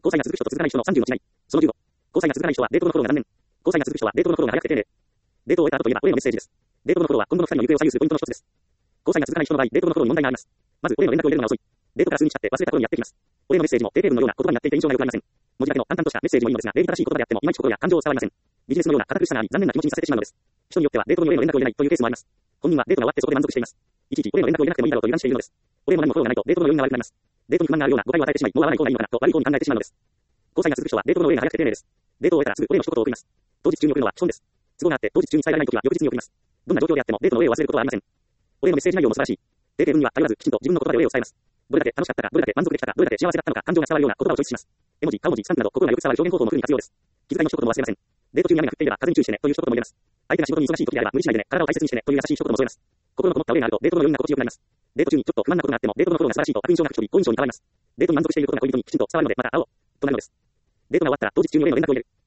交際が続く人と続かない人の30の違い。その15。交際が続かない人はデート後のフォローが残念。交際が続く人はデート後のフォローが早くて丁寧。デートを終えた後といえば、俺へのメッセージです。デート後のフォローは今後の2人の行方を左右するポイントの一つです。交際が続かない人の場合、デート後のフォローに問題があります。まず、俺への連絡を入れるのが遅い。デートから数日経って忘れた頃にやってきます。俺へのメッセージも定型文のような言葉になっていて印象が良くありません。文字だけの淡々としたメッセージもいいのですが、礼儀正しい言葉であってもいまいち心や感情を伝わりません。ビジネスのような堅苦しさがあり、残念な気持ちにさせてしまうのです。人によってはデート後に俺への連絡を入れないというケースもあります。本人はデートが終わってそこで満足しています。いちいち俺への連絡を入れなくてもいいだろうと油断しているのです。俺への何もフォローがないとデート後の余韻が悪くなります。デートに不満があるような誤解を与えてしまい、もう会わない方がいいのかなと悪い方に考えてしまうのです。交際が続く人はデート後の俺が早くて丁寧です。デートを終えたらすぐ俺への一言を送ります。当日中に送るのは基本です。都合があって当日中に伝えられないときは翌日に送ります。どんな状況であってもデートの俺を忘れることはありません。俺のメッセージ内容も素晴らしい。定型文には頼らずきちんと自分の言葉で俺を伝えます。どれだけ楽しかったか、どれだけ満足できたか、どれだけ幸せだったのか、感情が伝わるような言葉をチョイスします。絵文字、顔文字、スタンプなど心がよく伝わる表現方法もフルに活用です。気遣いの一言も忘れません。デート中に雨が降っていれば風に注意してねという一言も入れます。相手が仕事に忙しい時であれば無理しないでね、体を大切にしてねという優しい一言も添えます。心のこもった俺があるとデートの余韻が心地よくなります。デート中にちょっと不満なことがあってもデートのフォローが素晴らしいと悪印象が吹き飛び好印象に変わります。デートに満足していることが恋人にきちんと伝わるのでまた会おうとなるのです。デートが終わったら当日中に俺の連絡を入れる。